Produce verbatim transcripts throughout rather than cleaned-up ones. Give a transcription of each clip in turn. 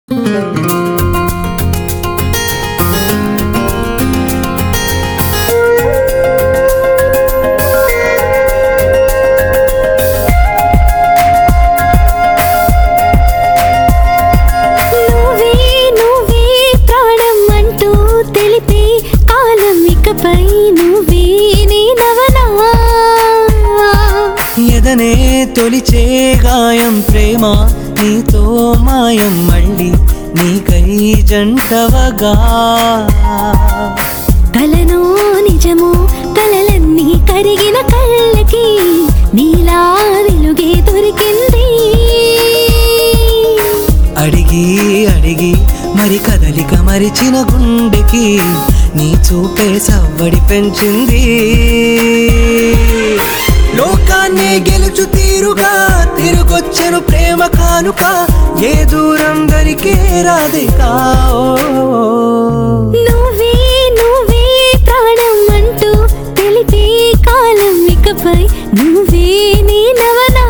ఎదనే తొలిచే గాయం ప్రేమ నీతో మాయం మళ్ళీ నీకై జంటవగా కలనో నిజమో కలలన్నీ కరిగిన కళ్ళకి నీలా వెలుగే దొరికింది అడిగి అడిగి మరి కదలిక మరిచిన గుండెకి నీ చూపే సవ్వడి పెంచింది లోకాన్ని గెలుచు తీరుగా తిరుగొచ్చెను ప్రేమ కానుక ఏ దూరం దరికే రాధికా నువ్వే నువ్వే ప్రాణం అంటూ తెలిపే కాలం ఇకపై నువ్వే నేనవనా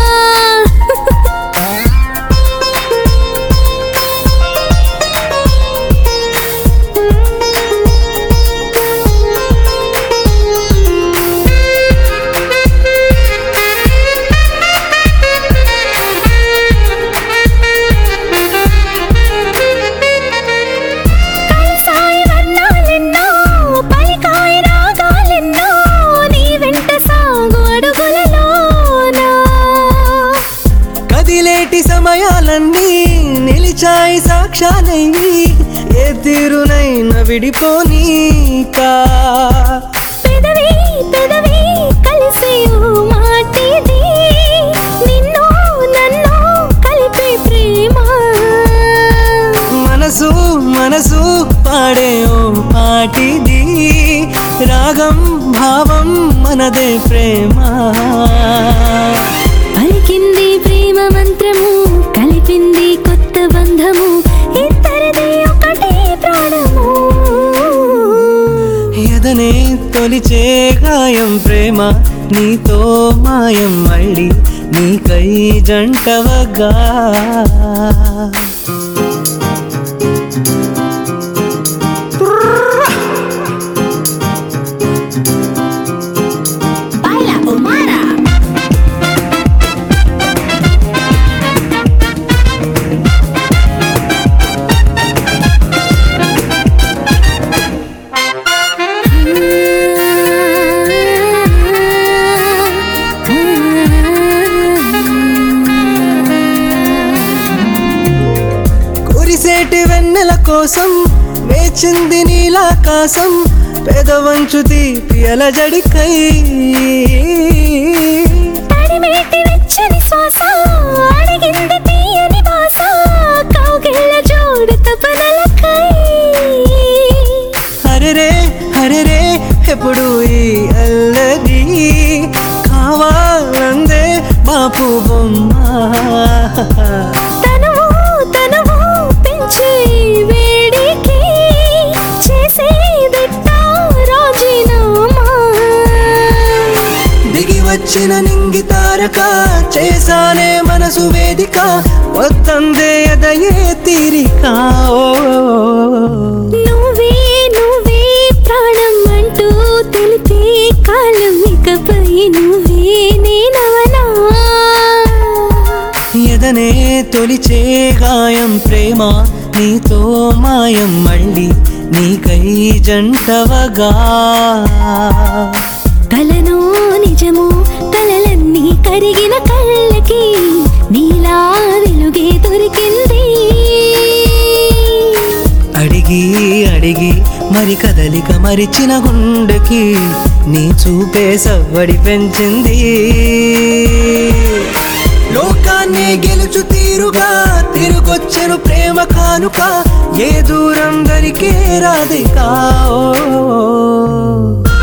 కదిలేటి సమయాలన్నీ నిలిచాయి సాక్ష్యాలయ్యి ఏ తీరునైన విడిపోనీకా పెదవి పెదవి కలిసే ఓ మాటిది నిన్ను నన్ను కలిపే ప్రేమ మనసు మనసు పాడే ఓ పాటిది రాగం భావం మనదే ప్రేమ పలికింది ప్రేమ మంత్రము కలిపింది కొత్త బంధము ఇద్దరిది ఒకటే ప్రాణము ఎదనే తొలిచే గాయం ప్రేమ నీతో మాయం మళ్ళీ నీకై జంటవగా కురిసేటి వెన్నెల కోసం వేచింది నీలాకాశం పెదవంచు తీపి అలజడికై తడిమేటి వెచ్చని శ్వాస అడిగింది తీయని భాష కౌగిళ్ళ జోడు తపనలకై హరెరే హరెరే ఎప్పుడు ఈ అల్లరి కావాలందే బాపు బొమ్మ తనువు తనువు పెంచే వేడికి చేసేదిట్ట రాజీనామా దిగి వచ్చిన నింగి తారక చేసానే మనసు వేదిక వద్దందే ఎదయే తీరిక నువ్వే నువ్వే ప్రాణం అంటూ తెలిపే కాలం ఇకపై నువ్వే నేనవనా ఎదనే తొలిచే గాయం ప్రేమ నీతో మాయం మళ్ళీ నీకై జంటవగా కలనో నిజమో కలలన్నీ కరిగిన కళ్ళకి నీలా వెలుగే దొరికింది అడిగి అడిగి మరి కదలిక మరిచిన గుండెకి నీ చూపే సవ్వడి పెంచింది లోకాన్ని గెలుచు తీరుగా తిరుగొచ్చెను ప్రేమ కానుక ఏ దూరం దరికే రాధికా